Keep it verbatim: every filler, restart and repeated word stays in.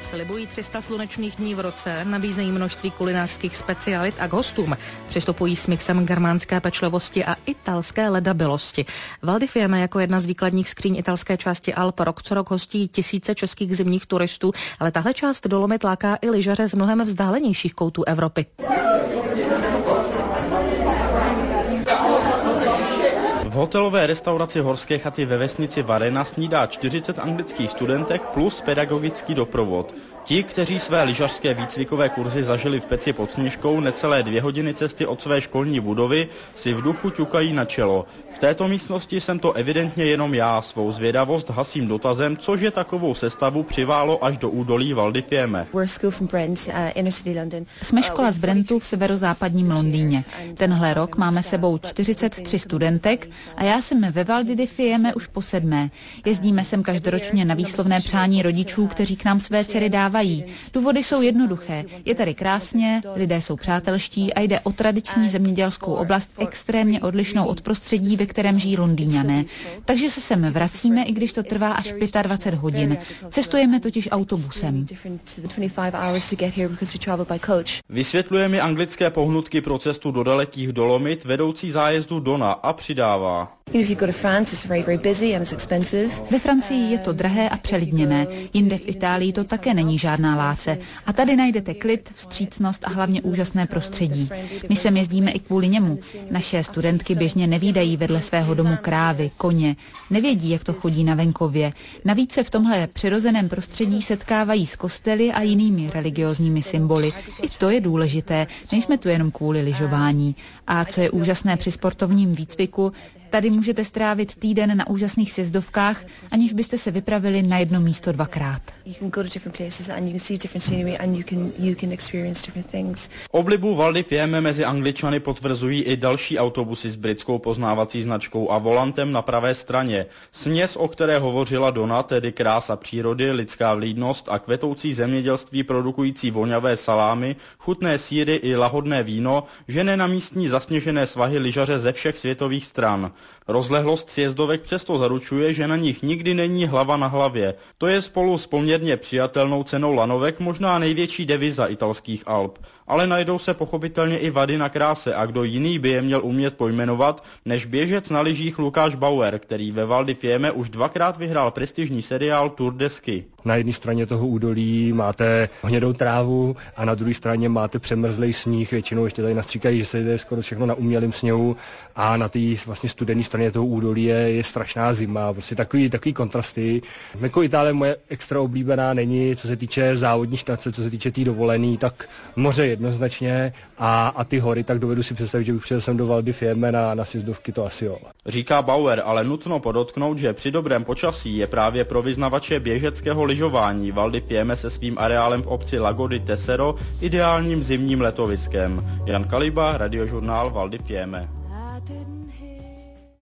Slibují tři sta slunečných dní v roce, nabízejí množství kulinářských specialit a k hostům přistupují s mixem germánské pečlivosti a italské ledabylosti. Val di Fiemme jako jedna z výkladních skříň italské části Alp rok co rok hostí tisíce českých zimních turistů, ale tahle část Dolomit láká i lyžaře z mnohem vzdálenějších koutů Evropy. V hotelové restauraci Horské chaty ve vesnici Varena snídá čtyřicet anglických studentek plus pedagogický doprovod. Ti, kteří své lyžařské výcvikové kurzy zažili v Peci pod Sněžkou necelé dvě hodiny cesty od své školní budovy, si v duchu ťukají na čelo. V této místnosti jsem to evidentně jenom já, svou zvědavost hasím dotazem, což je takovou sestavu přiválo až do údolí Val di Fiemme. Jsme škola z Brentu v severozápadním Londýně. Tenhle rok máme sebou čtyřicet tři studentek a já jsem ve Val di Fiemme už po sedmé. Jezdíme sem každoročně na výslovné přání rodičů, kteří k nám své dcery dávají. Důvody jsou jednoduché. Je tady krásně, lidé jsou přátelští a jde o tradiční zemědělskou oblast extrémně odlišnou od prostředí, ve kterém žijí Londýňané. Takže se sem vracíme, i když to trvá až dvacet pět hodin. Cestujeme totiž autobusem. Vysvětluje mi anglické pohnutky pro cestu do dalekých Dolomit vedoucí zájezdu Donna a přidává. Ve Francii je to drahé a přelidněné, jinde v Itálii to také není žádná láce. A tady najdete klid, vstřícnost a hlavně úžasné prostředí. My sem jezdíme i kvůli němu. Naše studentky běžně nevídají vedle svého domu krávy, koně, nevědí, jak to chodí na venkově. Navíc se v tomhle přirozeném prostředí setkávají s kostely a jinými religiózními symboly. I to je důležité, nejsme tu jenom kvůli lyžování. A co je úžasné při sportovním výcviku, tady můžete strávit týden na úžasných sjezdovkách, aniž byste se vypravili na jedno místo dvakrát. Oblibu Val di Fiemme mezi Angličany potvrzují i další autobusy s britskou poznávací značkou a volantem na pravé straně. Směs, o které hovořila Donna, tedy krása přírody, lidská vlídnost a kvetoucí zemědělství produkující voňavé salámy, chutné sýry i lahodné víno, žene na místní zasněžené svahy lyžaře ze všech světových stran. Rozlehlost sjezdovek přesto zaručuje, že na nich nikdy není hlava na hlavě. To je spolu s poměrně přijatelnou cenou lanovek možná největší deviza italských Alp. Ale najdou se pochopitelně i vady na kráse a kdo jiný by je měl umět pojmenovat, než běžec na lyžích Lukáš Bauer, který ve Val di Fiemme už dvakrát vyhrál prestižní seriál Tour de Ski. Na jedné straně toho údolí máte hnědou trávu a na druhé straně máte přemrzlej sníh, většinou ještě tady nastříkají, že se jde skoro všechno na umělém sněhu a na té vlastně studené straně toho údolí je, je strašná zima, prostě takový, takový kontrasty. Jako Itálie moje extra oblíbená není, co se týče závodní štace, co se týče té tý dovolený, tak moře jednoznačně a, a ty hory, tak dovedu si představit, že bych přijel sem do Val di Fiemme na, na sjezdovky, to asi jo. Říká Bauer, ale nutno podotknout, že při dobrém počasí je právě pro vyznavače běžeckého lyžování Val di Fiemme se svým areálem v obci Lago di Tesero ideálním zimním letoviskem. Jan Kaliba, Radiožurnál Val di Fiemme.